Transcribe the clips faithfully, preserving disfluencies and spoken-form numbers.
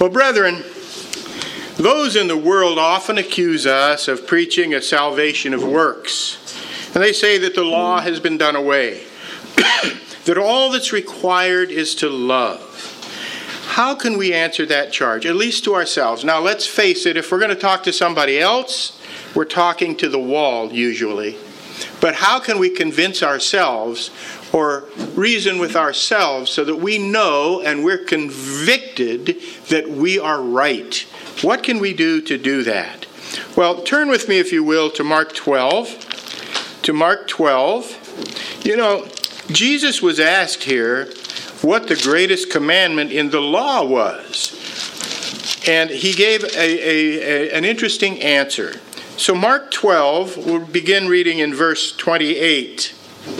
Well, brethren, those in the world often accuse us of preaching a salvation of works. And they say that the law has been done away, that all that's required is to love. How can we answer that charge, at least to ourselves? Now, let's face it, if we're going to talk to somebody else, we're talking to the wall usually. But how can we convince ourselves or reason with ourselves so that we know and we're convicted that we are right? What can we do to do that? Well, turn with me, if you will, to Mark twelve. To Mark twelve. You know, Jesus was asked here what the greatest commandment in the law was. And he gave a, a, a, an interesting answer. So Mark twelve, we'll begin reading in verse twenty-eight.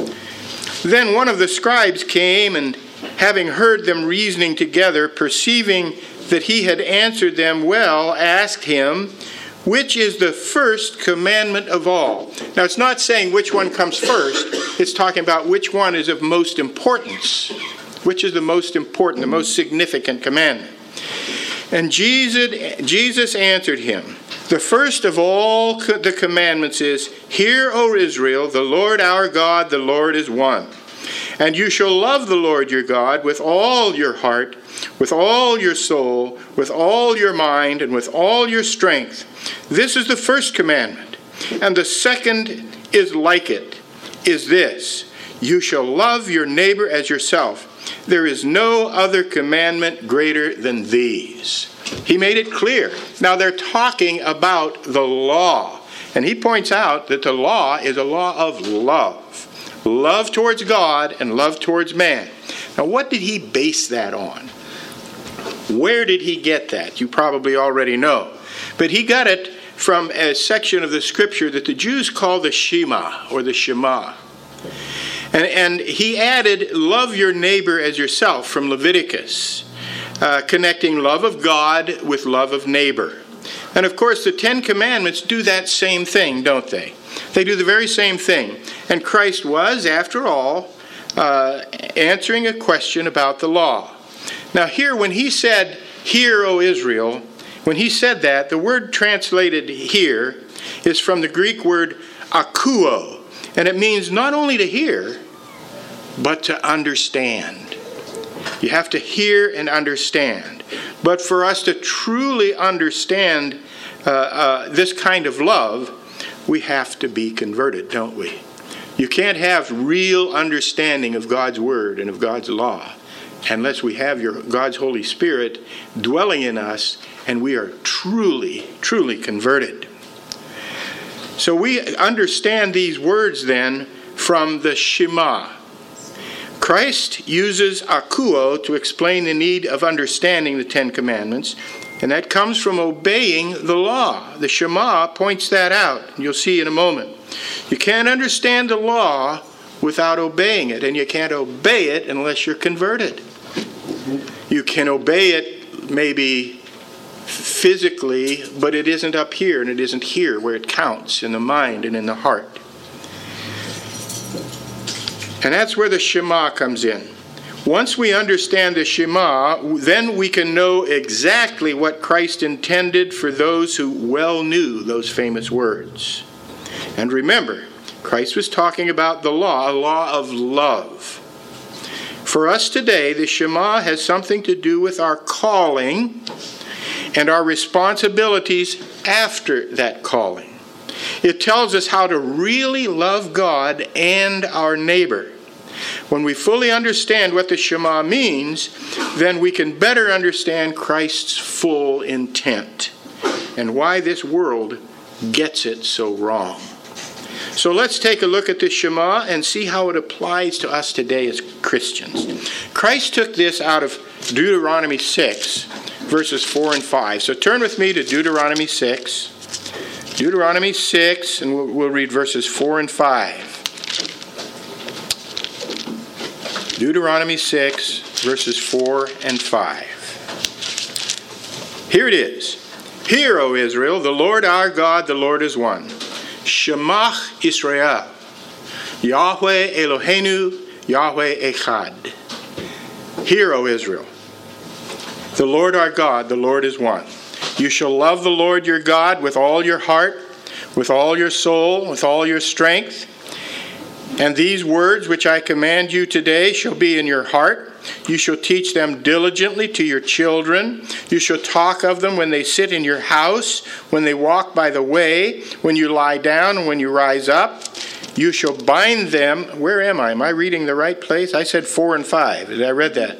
Then one of the scribes came, and having heard them reasoning together, perceiving that he had answered them well, asked him, which is the first commandment of all? Now, it's not saying which one comes first. It's talking about which one is of most importance. Which is the most important, the most significant commandment? And Jesus, Jesus answered him, the first of all the commandments is, Hear, O Israel, the Lord our God, the Lord is one. And you shall love the Lord your God with all your heart, with all your soul, with all your mind, and with all your strength. This is the first commandment. And the second is like it, is this, you shall love your neighbor as yourself. There is no other commandment greater than these. He made it clear. Now they're talking about the law. And he points out that the law is a law of love. Love towards God and love towards man. Now what did he base that on? Where did he get that? You probably already know. But he got it from a section of the scripture that the Jews call the Shema, or the Shema. And, and he added, love your neighbor as yourself, from Leviticus, uh, connecting love of God with love of neighbor. And of course, the Ten Commandments do that same thing, don't they? They do the very same thing. And Christ was, after all, uh, answering a question about the law. Now here, when he said, Hear, O Israel, when he said that, the word translated here is from the Greek word akouo. And it means not only to hear, but to understand. You have to hear and understand. But for us to truly understand uh, uh, this kind of love, we have to be converted, don't we? You can't have real understanding of God's Word and of God's law unless we have your God's Holy Spirit dwelling in us and we are truly, truly converted. So we understand these words then from the Shema. Christ uses akouo to explain the need of understanding the Ten Commandments, and that comes from obeying the law. The Shema points that out. You'll see in a moment. You can't understand the law without obeying it, and you can't obey it unless you're converted. You can obey it maybe physically, but it isn't up here and it isn't here where it counts, in the mind and in the heart. And that's where the Shema comes in. Once we understand the Shema, then we can know exactly what Christ intended for those who well knew those famous words. And remember, Christ was talking about the law, a law of love. For us today, the Shema has something to do with our calling and our responsibilities after that calling. It tells us how to really love God and our neighbor. When we fully understand what the Shema means, then we can better understand Christ's full intent and why this world gets it so wrong. So let's take a look at the Shema and see how it applies to us today as Christians. Christ took this out of Deuteronomy six, verses four and five. So turn with me to Deuteronomy six. Deuteronomy six, and we'll, we'll read verses four and five. Deuteronomy six, verses four and five. Here it is. Hear, O Israel, the Lord our God, the Lord is one. Shemach Israel, Yahweh Eloheinu, Yahweh Echad. Hear, O Israel. The Lord our God, the Lord is one. You shall love the Lord your God with all your heart, with all your soul, with all your strength. And these words which I command you today shall be in your heart. You shall teach them diligently to your children. You shall talk of them when they sit in your house, when they walk by the way, when you lie down and when you rise up. You shall bind them. Where am I? Am I reading the right place? I said four and five. Did I read that?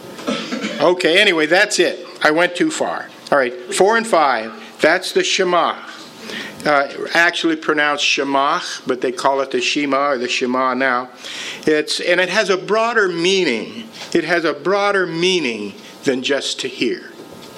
Okay, anyway, that's it. I went too far. All right, four and five. That's the Shema. Uh, actually pronounced Shemach, but they call it the Shema or the Shema now. It's and it has a broader meaning. It has a broader meaning than just to hear.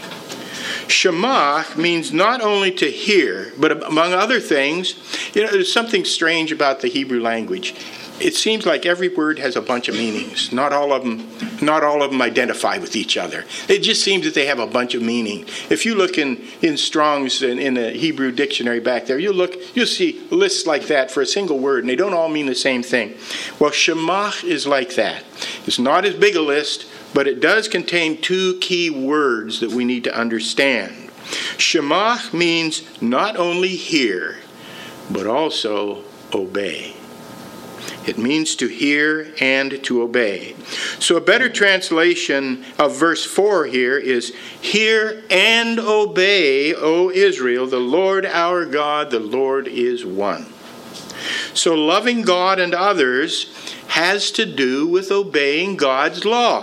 Shemach means not only to hear, but among other things, you know, there's something strange about the Hebrew language. It seems like every word has a bunch of meanings. Not all of them, not all of them identify with each other. It just seems that they have a bunch of meaning. If you look in, in Strong's in, in the Hebrew dictionary back there, you'll look, you'll see lists like that for a single word, and they don't all mean the same thing. Well, Shemach is like that. It's not as big a list, but it does contain two key words that we need to understand. Shemach means not only hear, but also obey. It means to hear and to obey. So a better translation of verse four here is, hear and obey, O Israel, the Lord our God, the Lord is one. So loving God and others has to do with obeying God's law.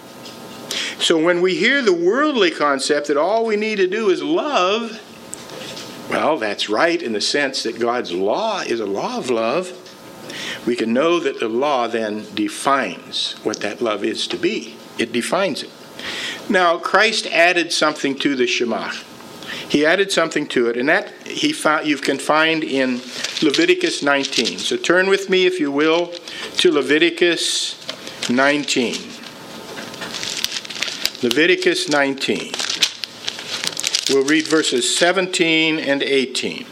So when we hear the worldly concept that all we need to do is love, well, that's right in the sense that God's law is a law of love. We can know that the law then defines what that love is to be. It defines it. Now, Christ added something to the Shema. He added something to it, and that he found, you can find in Leviticus nineteen. So turn with me, if you will, to Leviticus nineteen. Leviticus nineteen. We'll read verses seventeen and eighteen.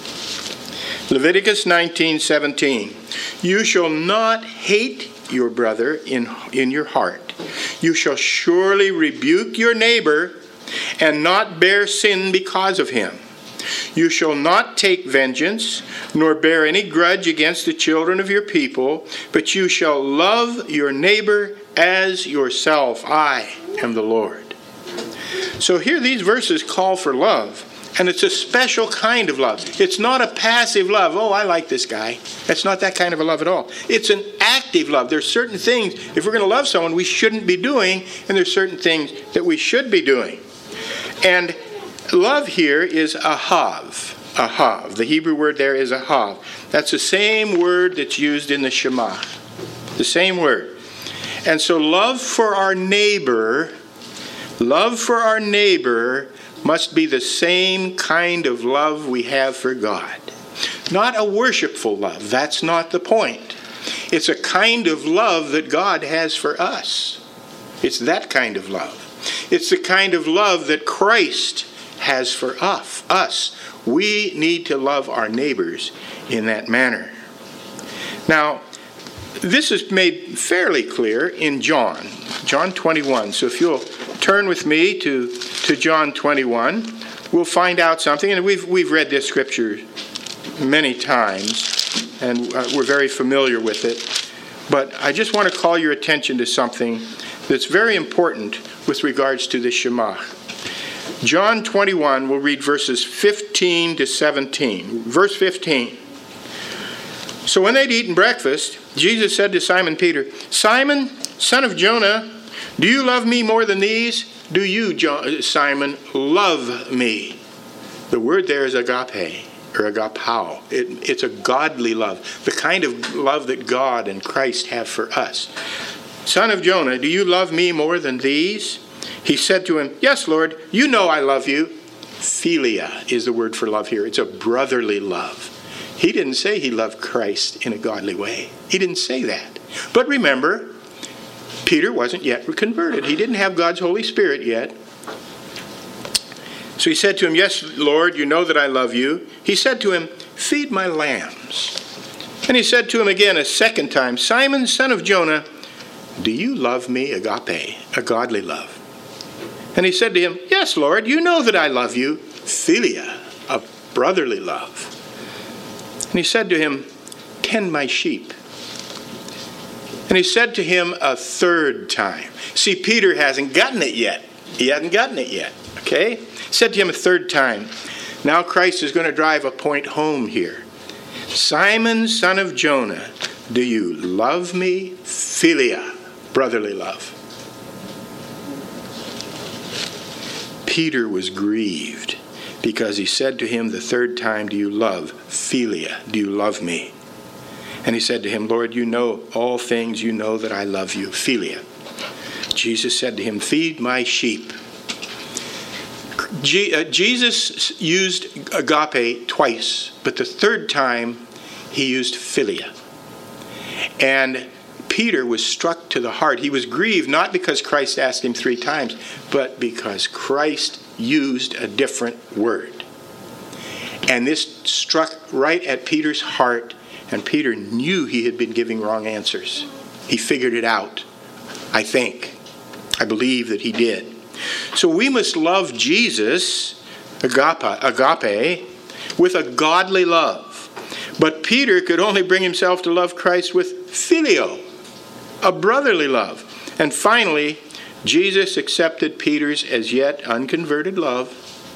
Leviticus nineteen, seventeen. You shall not hate your brother in, in your heart. You shall surely rebuke your neighbor and not bear sin because of him. You shall not take vengeance, nor bear any grudge against the children of your people, but you shall love your neighbor as yourself. I am the Lord. So here these verses call for love. And it's a special kind of love. It's not a passive love. Oh, I like this guy. That's not that kind of a love at all. It's an active love. There's certain things, if we're going to love someone, we shouldn't be doing, and there's certain things that we should be doing. And love here is ahav. Ahav. The Hebrew word there is ahav. That's the same word that's used in the Shema. The same word. And so love for our neighbor, love for our neighbor must be the same kind of love we have for God. Not a worshipful love. That's not the point. It's a kind of love that God has for us. It's that kind of love. It's the kind of love that Christ has for us. Us. We need to love our neighbors in that manner. Now, this is made fairly clear in John, John twenty-one. So if you'll turn with me to, to John twenty-one, we'll find out something. And we've, we've read this scripture many times, and uh, we're very familiar with it. But I just want to call your attention to something that's very important with regards to the Shema. John twenty-one, we'll read verses fifteen to seventeen. Verse fifteen. So when they'd eaten breakfast, Jesus said to Simon Peter, Simon, son of Jonah, do you love me more than these? Do you, John, Simon, love me? The word there is agape, or agapao. It, it's a godly love, the kind of love that God and Christ have for us. Son of Jonah, do you love me more than these? He said to him, yes, Lord, you know I love you. Philia is the word for love here. It's a brotherly love. He didn't say he loved Christ in a godly way. He didn't say that. But remember, Peter wasn't yet converted. He didn't have God's Holy Spirit yet. So he said to him, yes, Lord, you know that I love you. He said to him, feed my lambs. And he said to him again a second time, Simon, son of Jonah, do you love me, agape, a godly love? And he said to him, yes, Lord, you know that I love you. Philia, a brotherly love. And he said to him, tend my sheep. And he said to him a third time. See, Peter hasn't gotten it yet. He hasn't gotten it yet. Okay? He said to him a third time. Now Christ is going to drive a point home here. Simon, son of Jonah, do you love me? Philia, brotherly love. Peter was grieved because he said to him the third time, do you love? Philia, do you love me? And he said to him, Lord, you know all things. You know that I love you. Philia. Jesus said to him, feed my sheep. Je- uh, Jesus used agape twice, but the third time he used philia. And Peter was struck to the heart. He was grieved, not because Christ asked him three times, but because Christ used a different word. And this struck right at Peter's heart, and Peter knew he had been giving wrong answers. He figured it out, I think. I believe that he did. So we must love Jesus, agape, agape, with a godly love. But Peter could only bring himself to love Christ with phileo, a brotherly love. And finally, Jesus accepted Peter's as yet unconverted love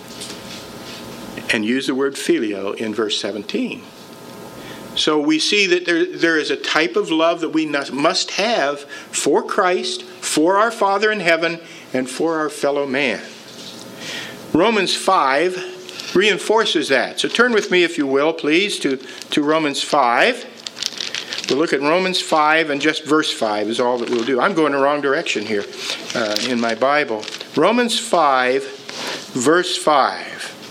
and used the word phileo in verse seventeen. So we see that there, there is a type of love that we must have for Christ, for our Father in heaven, and for our fellow man. Romans five reinforces that. So turn with me, if you will, please, to, to Romans five. We'll look at Romans five, and just verse five is all that we'll do. I'm going the wrong direction here uh, in my Bible. Romans five, verse five.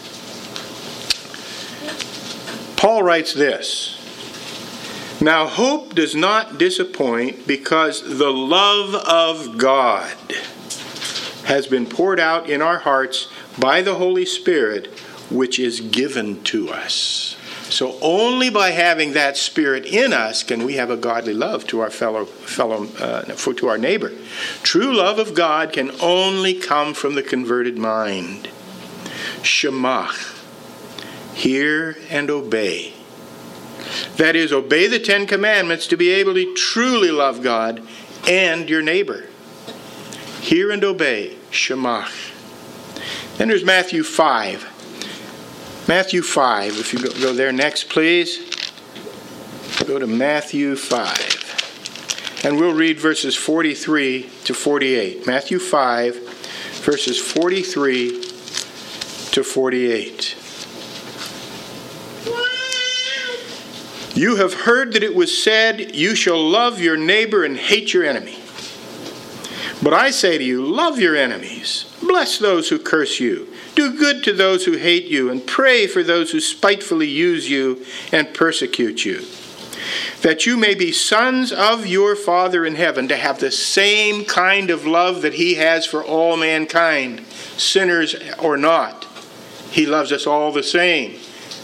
Paul writes this. Now hope does not disappoint, because the love of God has been poured out in our hearts by the Holy Spirit, which is given to us. So only by having that Spirit in us can we have a godly love to our fellow, fellow uh, for, to our neighbor. True love of God can only come from the converted mind. Shema, hear and obey. That is, obey the Ten Commandments to be able to truly love God and your neighbor. Hear and obey. Shema. Then there's Matthew five. Matthew five. If you go, go there next, please. Go to Matthew five. And we'll read verses forty-three to forty-eight. Matthew five, verses forty-three to forty-eight. You have heard that it was said, you shall love your neighbor and hate your enemy. But I say to you, love your enemies. Bless those who curse you. Do good to those who hate you, and pray for those who spitefully use you and persecute you, that you may be sons of your Father in heaven, to have the same kind of love that he has for all mankind, sinners or not. He loves us all the same.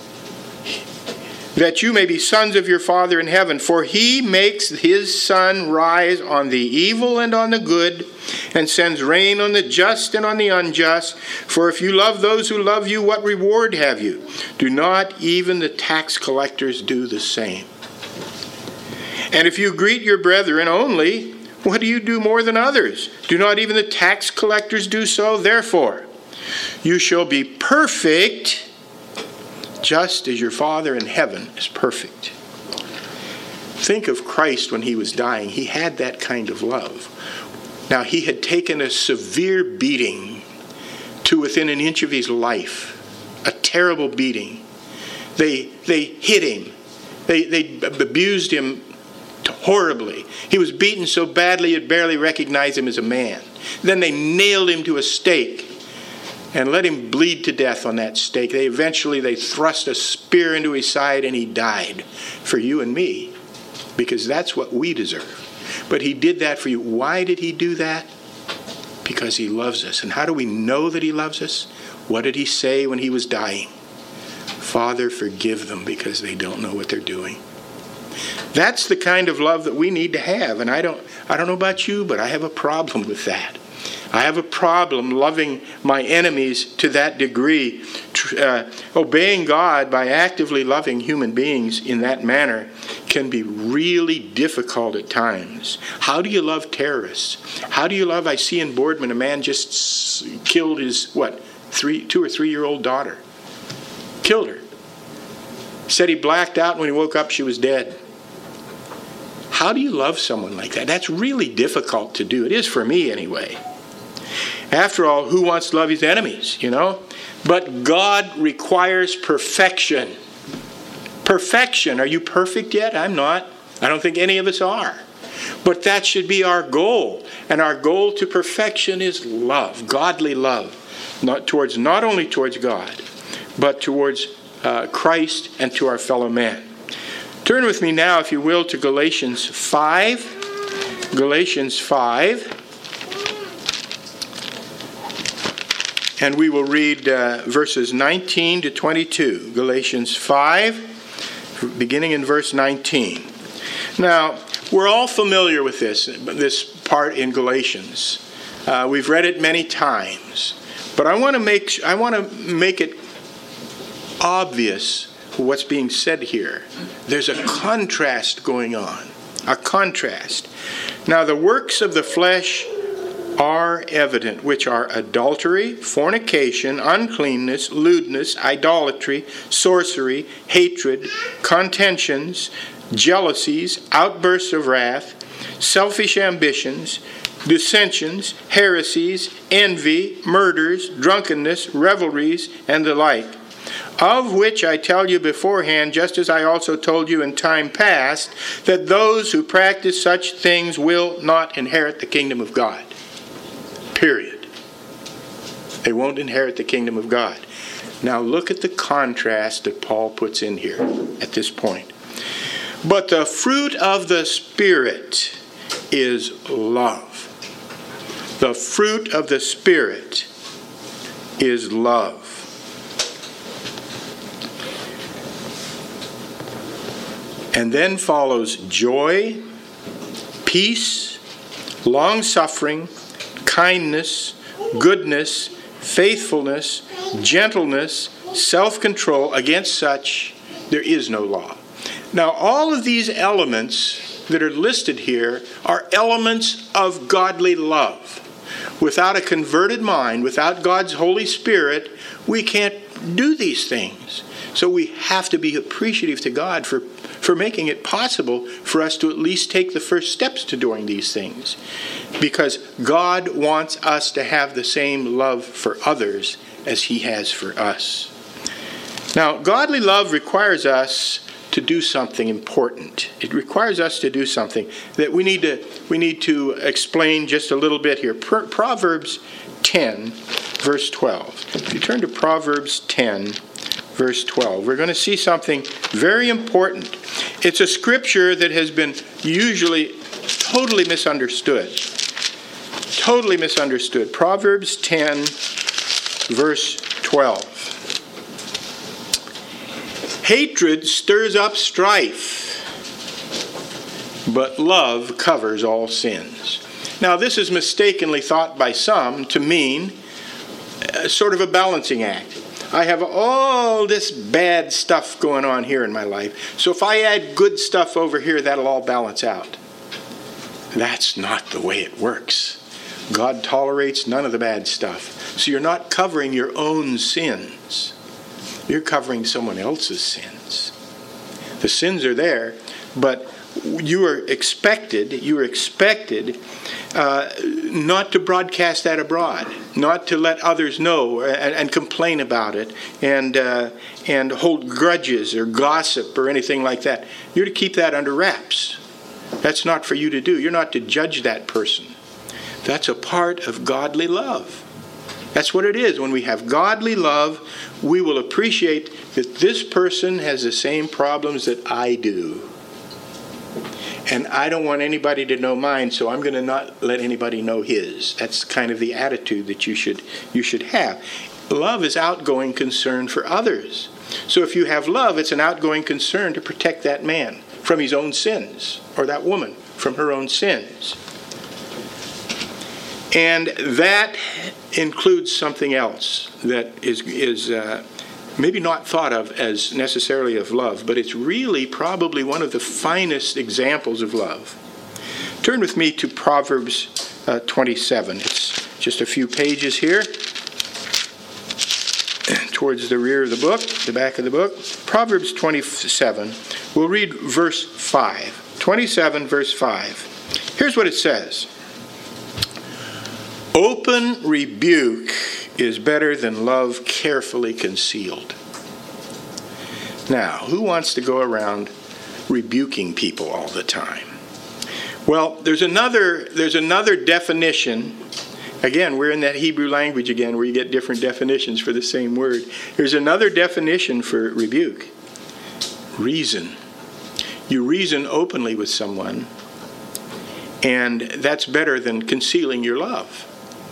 That you may be sons of your Father in heaven, for he makes his sun rise on the evil and on the good, and sends rain on the just and on the unjust. For if you love those who love you, what reward have you? Do not even the tax collectors do the same? And if you greet your brethren only, what do you do more than others? Do not even the tax collectors do so? Therefore, you shall be perfect, just as your Father in heaven is perfect. Think of Christ when he was dying. He had that kind of love. Now, he had taken a severe beating to within an inch of his life. A terrible beating. They, they hit him. They, they abused him horribly. He was beaten so badly you'd barely recognize him as a man. Then they nailed him to a stake and let him bleed to death on that stake. They eventually they thrust a spear into his side, and he died for you and me, because that's what we deserve. But he did that for you. Why did he do that? Because he loves us. And how do we know that he loves us? What did he say when he was dying? Father, forgive them, because they don't know what they're doing. That's the kind of love that we need to have. And I don't I don't know about you, but I have a problem with that. I have a problem loving my enemies to that degree. Uh, obeying God by actively loving human beings in that manner can be really difficult at times. How do you love terrorists? How do you love, I see in Boardman, a man just killed his, what, three, two or three-year-old daughter. Killed her. Said he blacked out, and when he woke up, she was dead. How do you love someone like that? That's really difficult to do. It is for me anyway. After all, who wants to love his enemies, you know? But God requires perfection. Perfection. Are you perfect yet? I'm not. I don't think any of us are. But that should be our goal. And our goal to perfection is love, godly love. Not towards, not only towards God, but towards uh, Christ and to our fellow man. Turn with me now, if you will, to Galatians five. Galatians five. And we will read uh, verses nineteen to twenty-two. Galatians five, beginning in verse nineteen. Now, we're all familiar with this, this part in Galatians. Uh, we've read it many times. But I want to make I want to make it obvious what's being said here. There's a contrast going on. A contrast. Now, the works of the flesh are evident, which are adultery, fornication, uncleanness, lewdness, idolatry, sorcery, hatred, contentions, jealousies, outbursts of wrath, selfish ambitions, dissensions, heresies, envy, murders, drunkenness, revelries, and the like, of which I tell you beforehand, just as I also told you in time past, that those who practice such things will not inherit the kingdom of God. Period. They won't inherit the kingdom of God. Now look at the contrast that Paul puts in here at this point. But the fruit of the Spirit is love. The fruit of the Spirit is love. And then follows joy, peace, long-suffering, kindness, goodness, faithfulness, gentleness, self-control. Against such there is no law. Now, all of these elements that are listed here are elements of godly love. Without a converted mind, without God's Holy Spirit, we can't do these things. So we have to be appreciative to God for, for making it possible for us to at least take the first steps to doing these things. Because God wants us to have the same love for others as He has for us. Now, godly love requires us to do something important. It requires us to do something that we need to we need to explain just a little bit here. Pro- Proverbs ten, verse twelve. If you turn to Proverbs ten, verse twelve, we're going to see something very important. It's a scripture that has been usually totally misunderstood. Totally misunderstood. Proverbs ten, verse twelve. Hatred stirs up strife, but love covers all sins. Now, this is mistakenly thought by some to mean uh, sort of a balancing act. I have all this bad stuff going on here in my life, so if I add good stuff over here, that'll all balance out. That's not the way it works. God tolerates none of the bad stuff. So you're not covering your own sins. You're covering someone else's sins. The sins are there, but you are expected, you are expected uh, not to broadcast that abroad, not to let others know and, and complain about it and uh, and hold grudges or gossip or anything like that. You're to keep that under wraps. That's not for you to do. You're not to judge that person. That's a part of godly love. That's what it is. When we have godly love, we will appreciate that this person has the same problems that I do. And I don't want anybody to know mine, so I'm going to not let anybody know his. That's kind of the attitude that you should you should have. Love is outgoing concern for others. So if you have love, it's an outgoing concern to protect that man from his own sins, or that woman from her own sins. And that includes something else that is, is uh, maybe not thought of as necessarily of love, but it's really probably one of the finest examples of love. Turn with me to Proverbs uh, twenty-seven. It's just a few pages here, towards the rear of the book, the back of the book. Proverbs twenty-seven. We'll read verse five. twenty-seven, verse five. Here's what it says. Open rebuke is better than love carefully concealed. Now, who wants to go around rebuking people all the time? Well, there's another there's another definition. Again, we're in that Hebrew language again where you get different definitions for the same word. There's another definition for rebuke. Reason. You reason openly with someone, and that's better than concealing your love.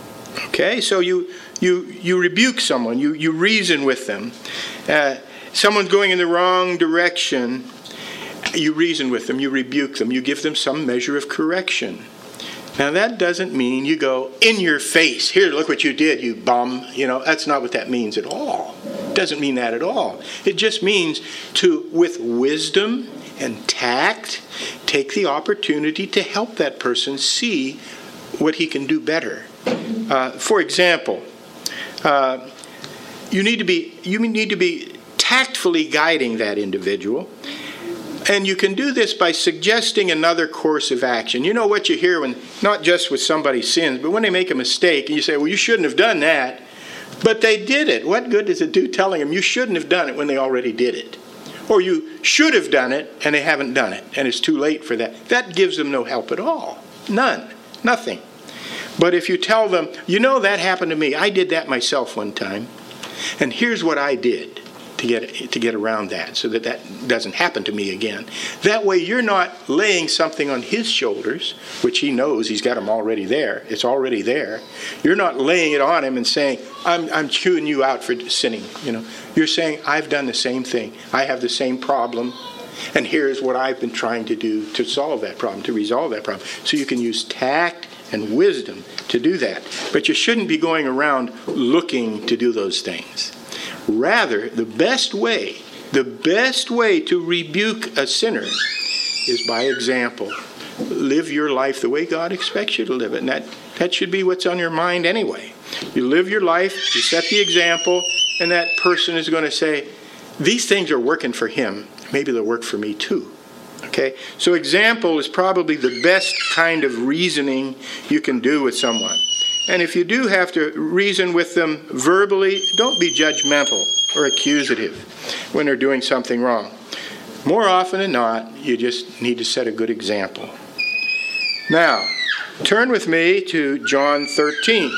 Okay, so you you you rebuke someone, you, you reason with them. Uh, someone's going in the wrong direction, you reason with them, you rebuke them, you give them some measure of correction. Now that doesn't mean you go in your face, here, look what you did, you bum. You know, that's not what that means at all. It doesn't mean that at all. It just means to, with wisdom and tact, take the opportunity to help that person see what he can do better. Uh, for example, uh, you need to be you need to be tactfully guiding that individual, and you can do this by suggesting another course of action. You know what you hear when, not just with somebody sins, but when they make a mistake, and you say, "Well, you shouldn't have done that," but they did it. What good does it do telling them you shouldn't have done it when they already did it? Or you should have done it and they haven't done it, and it's too late for that. That gives them no help at all. None. Nothing. But if you tell them, you know, that happened to me. I did that myself one time. And here's what I did to get to get around that so that that doesn't happen to me again. That way you're not laying something on his shoulders, which he knows he's got them already there. It's already there. You're not laying it on him and saying, I'm, I'm chewing you out for sinning. You know, you're saying, I've done the same thing. I have the same problem. And here's what I've been trying to do to solve that problem, to resolve that problem. So you can use tact and wisdom to do that. But you shouldn't be going around looking to do those things. Rather, the best way, the best way to rebuke a sinner is by example. Live your life the way God expects you to live it. And that, that should be what's on your mind anyway. You live your life, you set the example, and that person is going to say, these things are working for him. Maybe they'll work for me too. Okay? So example is probably the best kind of reasoning you can do with someone. And if you do have to reason with them verbally, don't be judgmental or accusative when they're doing something wrong. More often than not, you just need to set a good example. Now, turn with me to John thirteen.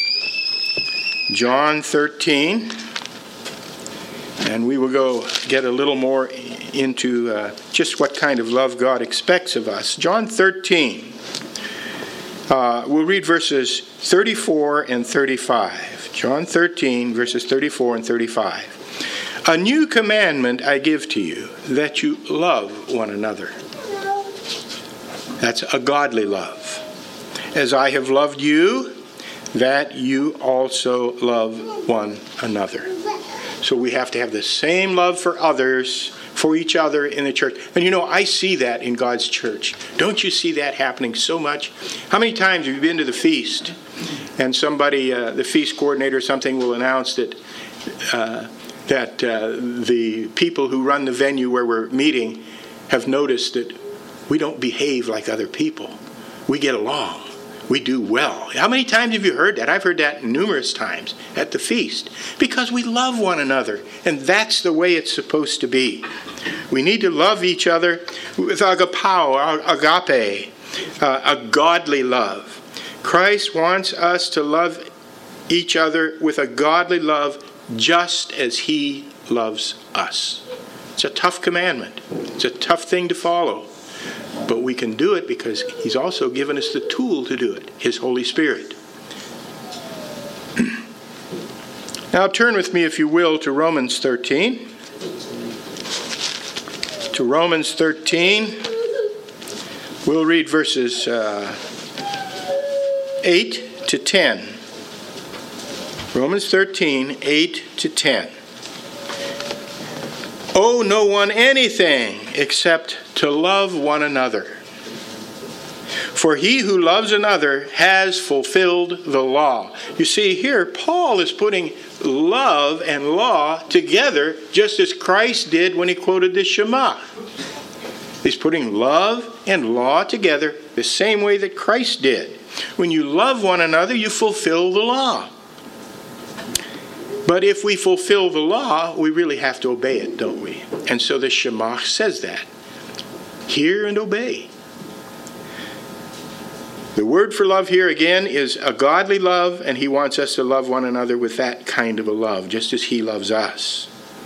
John thirteen. And we will go get a little more into uh, just what kind of love God expects of us. John thirteen. Uh, we'll read verses thirty-four and thirty-five. John thirteen, verses thirty-four and thirty-five. A new commandment I give to you, that you love one another. That's a godly love. As I have loved you, that you also love one another. So we have to have the same love for others, for each other in the church. And you know, I see that in God's church. Don't you see that happening so much? How many times have you been to the feast and somebody, uh, the feast coordinator or something, will announce that uh, that uh, the people who run the venue where we're meeting have noticed that we don't behave like other people. We get along. We do well. How many times have you heard that? I've heard that numerous times at the feast. Because we love one another. And that's the way it's supposed to be. We need to love each other with agapao, agape, uh, a godly love. Christ wants us to love each other with a godly love just as he loves us. It's a tough commandment. It's a tough thing to follow. But we can do it because he's also given us the tool to do it, his Holy Spirit. Now turn with me, if you will, to Romans thirteen. To Romans thirteen. We'll read verses uh, eight to ten. Romans thirteen, eight to ten. Owe no one anything except to love one another. For he who loves another has fulfilled the law. You see, here Paul is putting love and law together just as Christ did when he quoted the Shema. He's putting love and law together the same way that Christ did. When you love one another, you fulfill the law. But if we fulfill the law, we really have to obey it, don't we? And so the Shema says that. Hear and obey. The word for love here again is a godly love, and he wants us to love one another with that kind of a love, just as he loves us.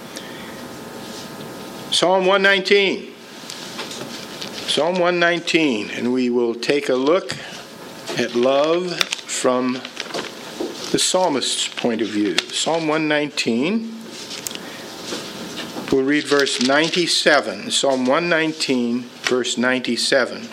Psalm one nineteen. Psalm one nineteen, and we will take a look at love from the psalmist's point of view. Psalm one nineteen, we'll read verse ninety-seven. Psalm one nineteen, verse ninety-seven.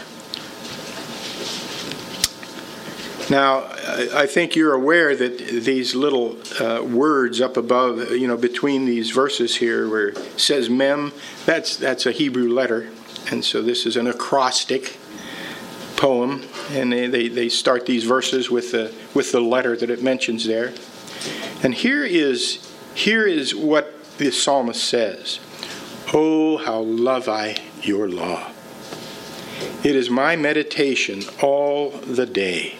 Now, I think you're aware that these little uh, words up above, you know, between these verses here where it says mem, that's, that's a Hebrew letter. And so this is an acrostic poem. And they, they, they start these verses with the, with the letter that it mentions there. And here is, here is what the psalmist says. Oh, how love I your law. It is my meditation all the day.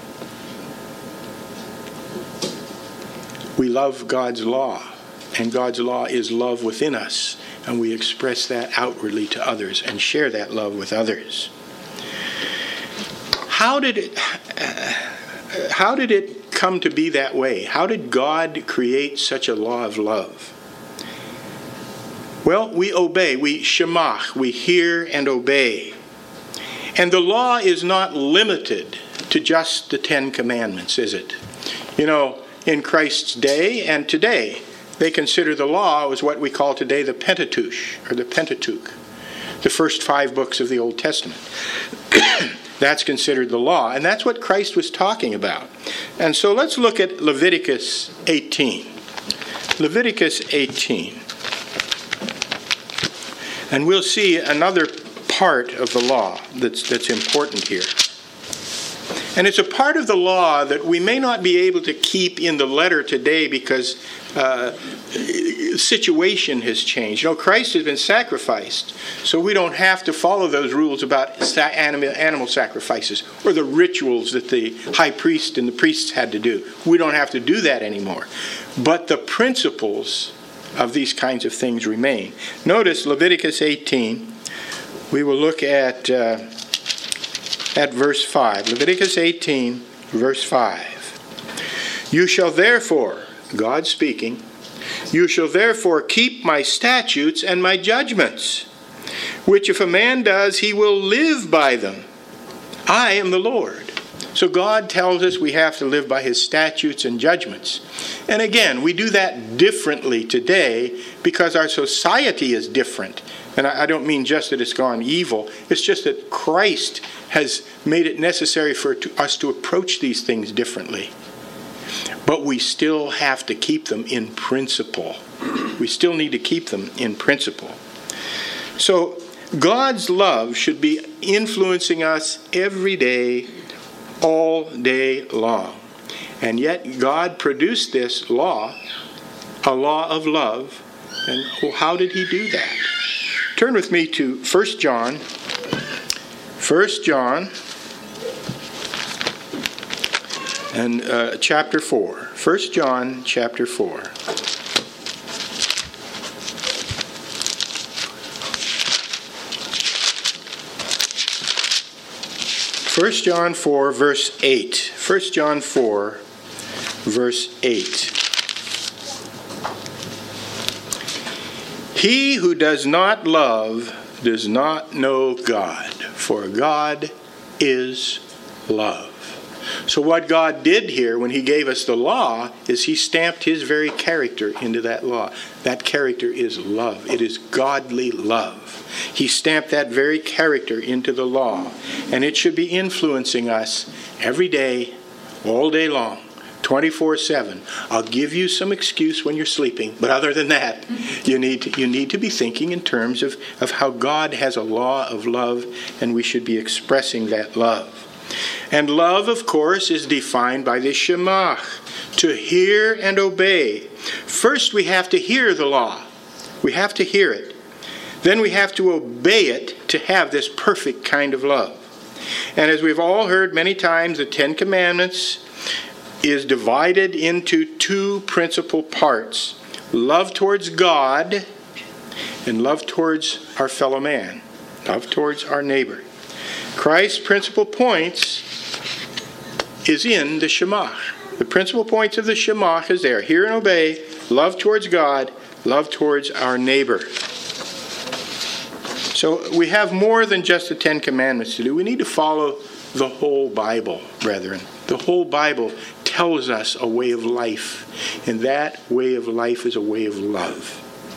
We love God's law, and God's law is love within us, and we express that outwardly to others and share that love with others. How did it, uh, how did it come to be that way? How did God create such a law of love? Well, we obey, we shemach, we hear and obey. And the law is not limited to just the Ten Commandments, is it? You know, in Christ's day and today, they consider the law as what we call today the Pentateuch, or the Pentateuch, the first five books of the Old Testament. That's considered the law, and that's what Christ was talking about. And so let's look at Leviticus eighteen. Leviticus eighteen. And we'll see another part of the law that's, that's important here. And it's a part of the law that we may not be able to keep in the letter today because uh, situation has changed. You know, Christ has been sacrificed, so we don't have to follow those rules about animal, animal sacrifices or the rituals that the high priest and the priests had to do. We don't have to do that anymore. But the principles of these kinds of things remain. Notice Leviticus eighteen. We will look at uh, at verse five. Leviticus eighteen, verse five. You shall therefore, God speaking, you shall therefore keep my statutes and my judgments, which if a man does, he will live by them. I am the Lord. So God tells us we have to live by his statutes and judgments. And again, we do that differently today because our society is different. And I don't mean just that it's gone evil. It's just that Christ has made it necessary for us to approach these things differently. But we still have to keep them in principle. We still need to keep them in principle. So God's love should be influencing us every day, all day long. And yet God produced this law, a law of love. And well, how did he do that? Turn with me to First John. First John and uh, chapter four. First John chapter four. First John four, verse eight. First John four, verse eight. He who does not love does not know God, for God is love. So what God did here when he gave us the law is he stamped his very character into that law. That character is love. It is godly love. He stamped that very character into the law. And it should be influencing us every day, all day long, twenty-four seven. I'll give you some excuse when you're sleeping, but other than that, you need to, you need to be thinking in terms of, of how God has a law of love, and we should be expressing that love. And love, of course, is defined by the Shema, to hear and obey. First, we have to hear the law. We have to hear it. Then we have to obey it to have this perfect kind of love. And as we've all heard many times, the Ten Commandments is divided into two principal parts: love towards God and love towards our fellow man, love towards our neighbor. Christ's principal points is in the Shema. The principal points of the Shema is there: hear and obey, love towards God, love towards our neighbor. So we have more than just the Ten Commandments to do. We need to follow the whole Bible, brethren. The whole Bible tells us a way of life, and that way of life is a way of love.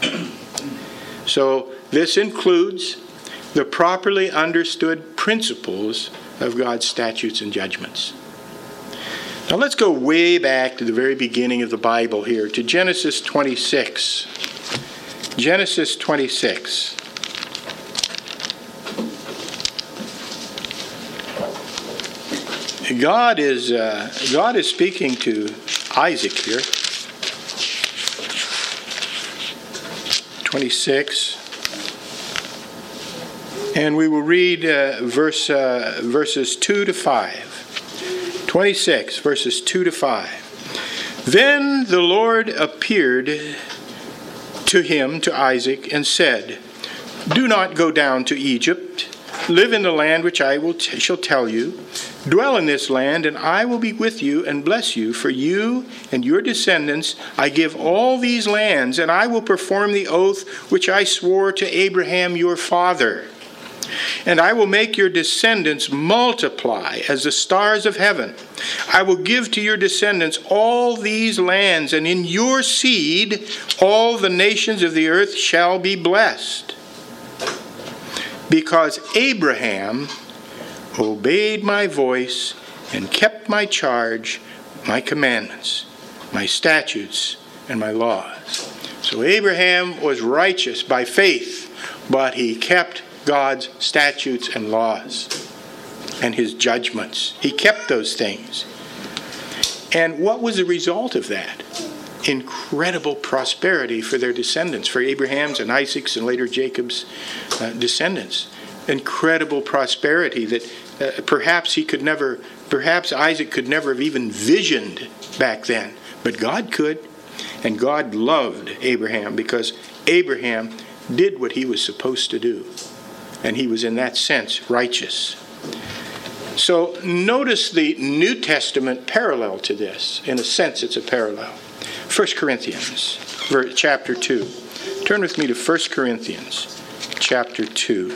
So this includes the properly understood principles of God's statutes and judgments. Now let's go way back to the very beginning of the Bible here, to Genesis twenty-six. Genesis twenty-six. God is uh, God is speaking to Isaac here. twenty-six. And we will read uh, verse uh, verses two to five. twenty-six, verses two to five. Then the Lord appeared to him, to Isaac, and said, "Do not go down to Egypt. Live in the land which I will t- shall tell you. Dwell in this land, and I will be with you and bless you. For you and your descendants I give all these lands, and I will perform the oath which I swore to Abraham your father. And I will make your descendants multiply as the stars of heaven. I will give to your descendants all these lands, and in your seed all the nations of the earth shall be blessed. Because Abraham obeyed my voice and kept my charge, my commandments, my statutes, and my laws." So Abraham was righteous by faith, but he kept God's statutes and laws and his judgments. He kept those things. And what was the result of that? Incredible prosperity for their descendants, for Abraham's and Isaac's and later Jacob's uh, descendants. Incredible prosperity that uh, perhaps he could never, perhaps Isaac could never have even visioned back then. But God could. And God loved Abraham because Abraham did what he was supposed to do. And he was in that sense righteous. So notice the New Testament parallel to this. In a sense, it's a parallel. First Corinthians chapter two. Turn with me to First Corinthians chapter two.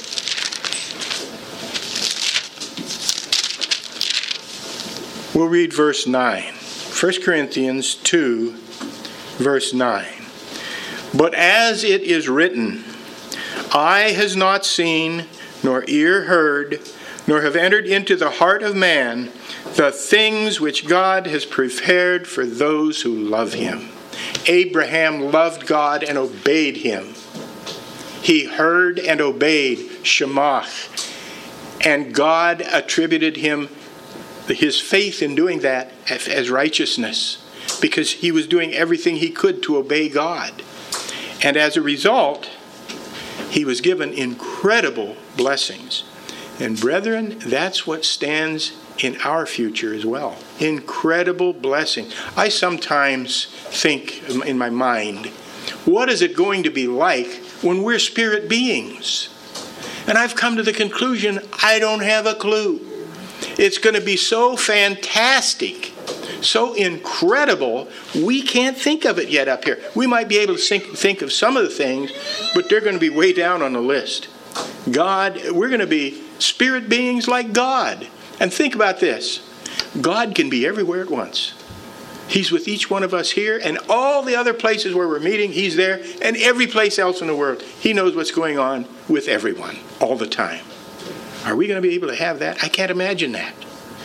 We'll read verse nine. First Corinthians two, verse nine. "But as it is written, eye has not seen, nor ear heard, nor have entered into the heart of man the things which God has prepared for those who love him." Abraham loved God and obeyed him. He heard and obeyed Shema. And God attributed him his faith in doing that as righteousness, because he was doing everything he could to obey God. And as a result, he was given incredible blessings. And brethren, that's what stands in our future as well. Incredible blessing. I sometimes think in my mind, what is it going to be like when we're spirit beings? And I've come to the conclusion, I don't have a clue. It's going to be so fantastic, so incredible, we can't think of it yet up here. We might be able to think, think of some of the things, but they're going to be way down on the list. God, we're going to be spirit beings like God. And think about this. God can be everywhere at once. He's with each one of us here, and all the other places where we're meeting, he's there, and every place else in the world. He knows what's going on with everyone all the time. Are we going to be able to have that? I can't imagine that.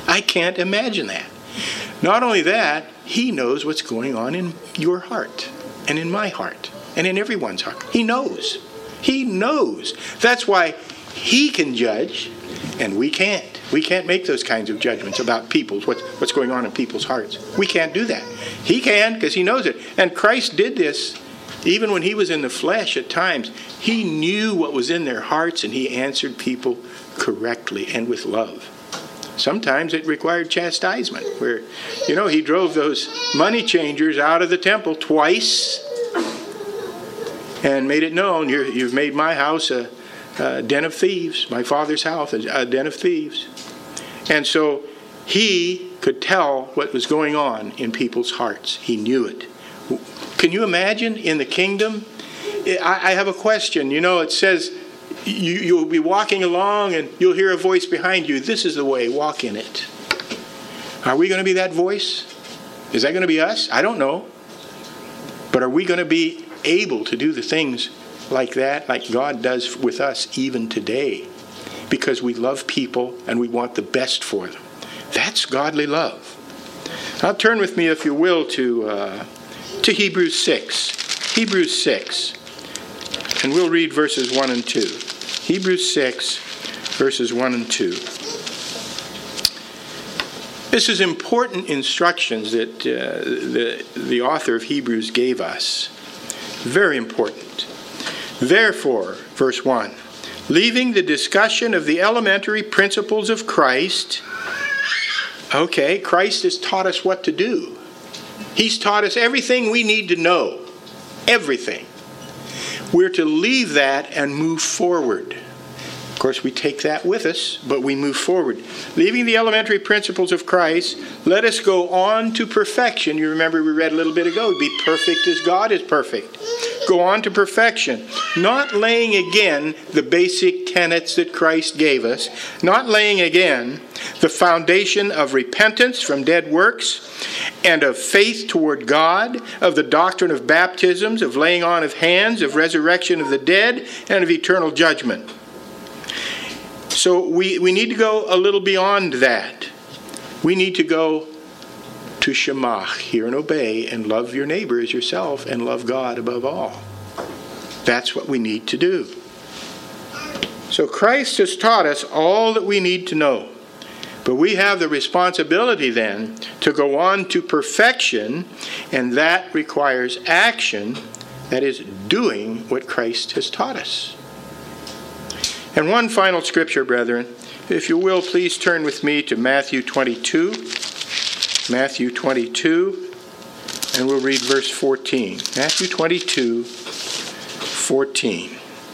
I can't imagine that. Not only that, he knows what's going on in your heart and in my heart and in everyone's heart. He knows. He knows. That's why he can judge and we can't. We can't make those kinds of judgments about people's, what's, what's going on in people's hearts. We can't do that. He can because he knows it. And Christ did this even when he was in the flesh at times. He knew what was in their hearts and he answered people correctly and with love. Sometimes it required chastisement where, you know, he drove those money changers out of the temple twice and made it known, You're, you've made my house a, a den of thieves, my father's house a, a den of thieves. And so he could tell what was going on in people's hearts. He knew it. Can you imagine in the kingdom? I, I have a question. You know, it says you, you'll be walking along and you'll hear a voice behind you. This is the way, walk in it. Are we going to be that voice? Is that going to be us? I don't know. But are we going to be able to do the things like that, like God does with us even today? Because we love people and we want the best for them. That's godly love. Now turn with me, if you will, to uh, to Hebrews six. Hebrews six. And we'll read verses one and two. Hebrews six, verses one and two. This is important instructions that uh, the, the author of Hebrews gave us. Very important. Therefore, verse one, leaving the discussion of the elementary principles of Christ. Okay, Christ has taught us what to do. He's taught us everything we need to know. Everything. We're to leave that and move forward. Of course, we take that with us, but we move forward. Leaving the elementary principles of Christ, let us go on to perfection. You remember we read a little bit ago, be perfect as God is perfect. Go on to perfection. Not laying again the basic tenets that Christ gave us. Not laying again the foundation of repentance from dead works and of faith toward God, of the doctrine of baptisms, of laying on of hands, of resurrection of the dead, and of eternal judgment. So we, we need to go a little beyond that. We need to go to Shema, hear and obey, and love your neighbor as yourself, and love God above all. That's what we need to do. So Christ has taught us all that we need to know. But we have the responsibility then to go on to perfection, and that requires action, that is, doing what Christ has taught us. And one final scripture, brethren. If you will, please turn with me to Matthew twenty-two. Matthew twenty-two, and we'll read verse fourteen. Matthew twenty-two, fourteen.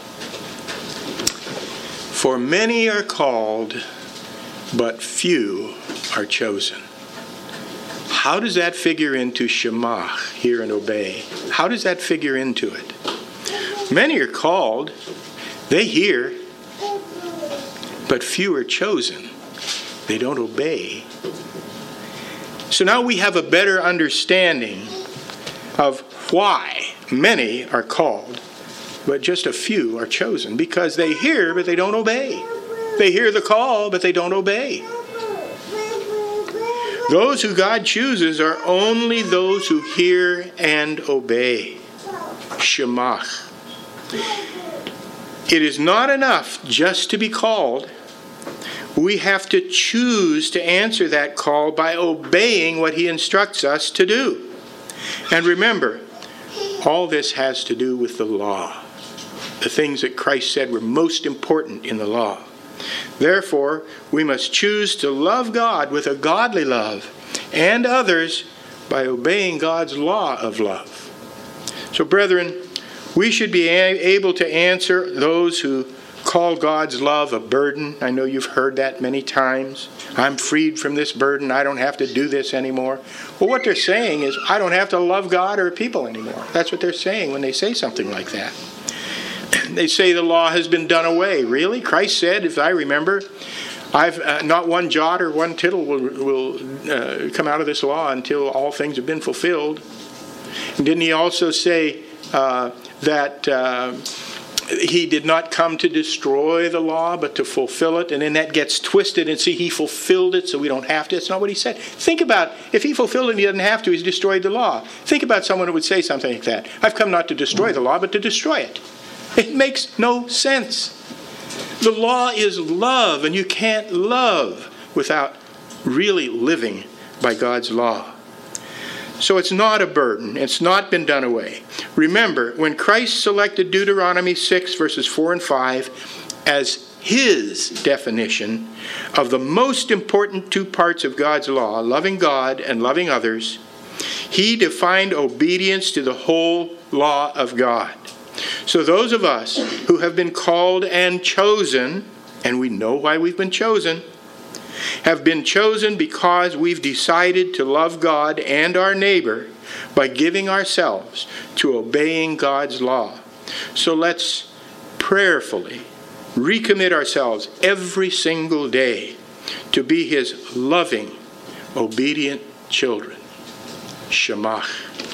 For many are called, but few are chosen. How does that figure into Shema, hear and obey? How does that figure into it? Many are called, they hear, but few are chosen. They don't obey. So now we have a better understanding of why many are called, but just a few are chosen. Because they hear, but they don't obey. They hear the call, but they don't obey. Those who God chooses are only those who hear and obey. Shema. It is not enough just to be called. We have to choose to answer that call by obeying what he instructs us to do. And remember, all this has to do with the law. The things that Christ said were most important in the law. Therefore, we must choose to love God with a godly love and others by obeying God's law of love. So, brethren, we should be able to answer those who call God's love a burden. I know you've heard that many times. I'm freed from this burden. I don't have to do this anymore. Well, what they're saying is, I don't have to love God or people anymore. That's what they're saying when they say something like that. They say the law has been done away. Really? Christ said, if I remember, I've uh, not one jot or one tittle will, will uh, come out of this law until all things have been fulfilled. And didn't he also say uh, that... Uh, he did not come to destroy the law, but to fulfill it. And then that gets twisted and see, he fulfilled it so we don't have to. That's not what he said. Think about, if he fulfilled it and he doesn't have to, he's destroyed the law. Think about someone who would say something like that. I've come not to destroy the law, but to destroy it. It makes no sense. The law is love, and you can't love without really living by God's law. So it's not a burden. It's not been done away. Remember, when Christ selected Deuteronomy six, verses four and five, as his definition of the most important two parts of God's law, loving God and loving others, he defined obedience to the whole law of God. So those of us who have been called and chosen, and we know why we've been chosen, have been chosen because we've decided to love God and our neighbor by giving ourselves to obeying God's law. So let's prayerfully recommit ourselves every single day to be his loving, obedient children. Shemach.